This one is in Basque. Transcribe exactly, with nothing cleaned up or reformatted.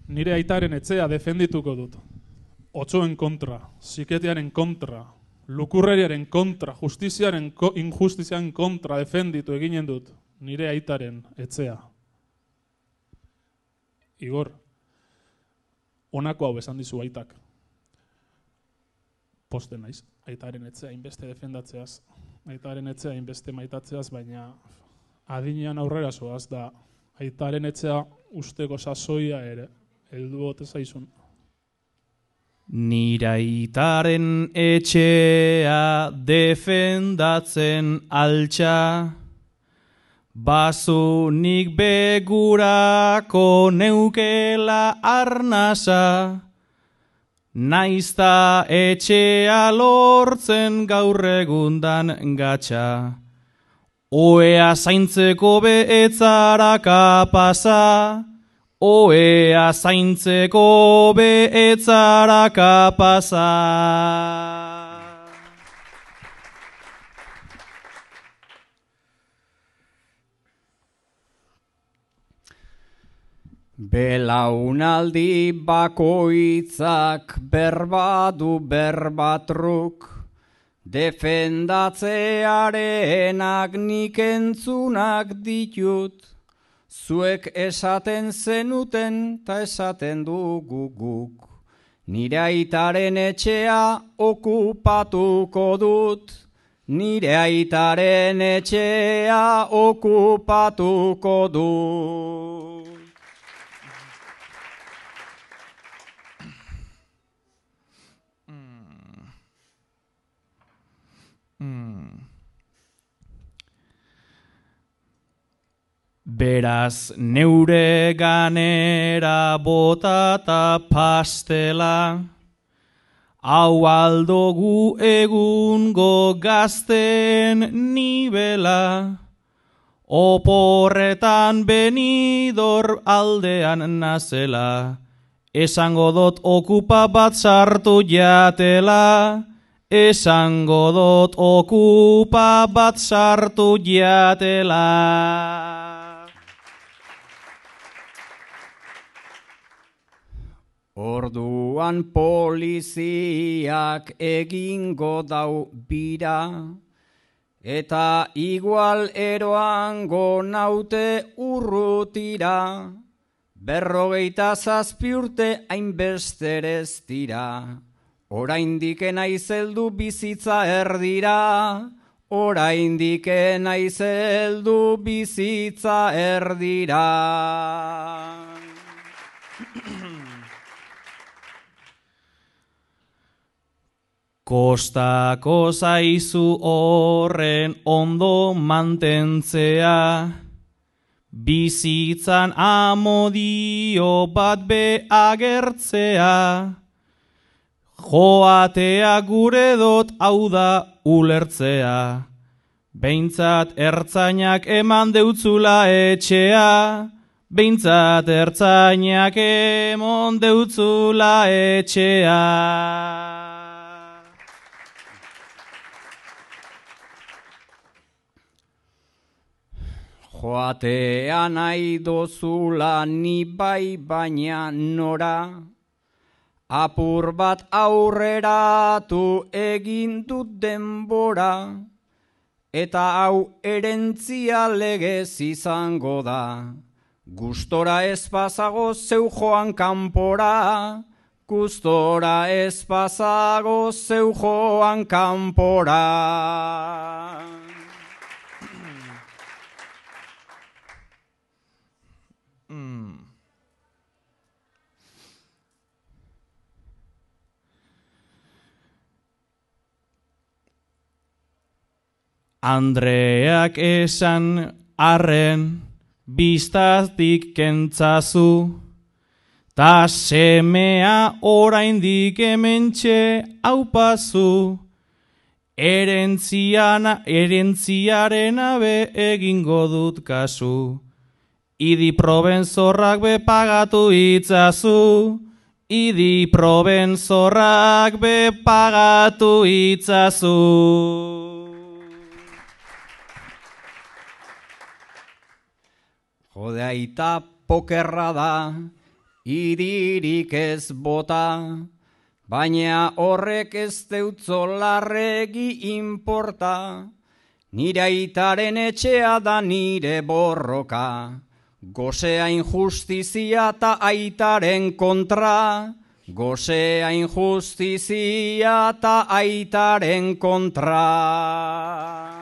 nire aitaren etxea defendituko dut. Otsoen kontra, siketiaren kontra, lukurreriaren kontra, justiziaren ko, injustizian kontra defenditu eginen dut nire aitaren etxea. Igor, honako hau esan dizu aitak. Posten naiz, aitaren etxea inbeste defendatzeaz, aitaren etxea inbeste maitatzeaz, baina adinean aurrera zoaz da aitaren etxea usteko sasoia ere, heldu bote zaizun. Nire aitaren etxea defendatzen altxa, bazunik begurako neukela arnasa, naizta etxea lortzen gaur egundan gatxa. Oea zaintzeko beetzara kapasa, oea zaintzeko beetzara kapasa. Belaunaldi bakoitzak berbadu berbatruk, defendatzearenak nik entzunak ditut, zuek esaten zenuten ta esaten dugu guk. Nire aitaren etxea okupatuko dut, nire aitaren etxea okupatuko dut. Beraz, neure ganera botata pastela, hau aldogu egungo gazten nibela, oporretan benidor aldean nazela, esango dot okupa bat sartu jatela, esango dot okupa bat sartu jatela. Orduan poliziak egingo dau bira, eta igual eroango naute urrutira, berrogeita zazpi urte hainbesterez dira. Oraindik naiz heldu bizitza erdira, oraindik naiz heldu bizitza erdira. Kostako zaizu horren ondo mantentzea, bizitzan amodio bat be agertzea, joatea gure dot hau da ulertzea, behintzat ertzainak eman deutzula etxea, behintzat ertzainak eman deutzula etxea. Joatea nahi dozula ni bai baina nora, apur bat aurreratu egin dut denbora, eta hau erentzia legez izango da. Gustora ez pasago zeu joan kanpora, gustora ez pasago zeu joan kanpora. Andreak esan arren biztatik kentzazu, ta semea oraindik hementxe aupazu, erentziana, erentziaren abe egingo dut kasu, idi probenzorrak be pagatu itzazu, idi probenzorrak be pagatu itzazu. Jode aita pokerra da, idirik ez bota, baina horrek ez deutzo larregi inporta, nire aitaren etxea da nire borroka, gozea injustizia eta aitaren kontra, gozea injustizia eta aitaren kontra.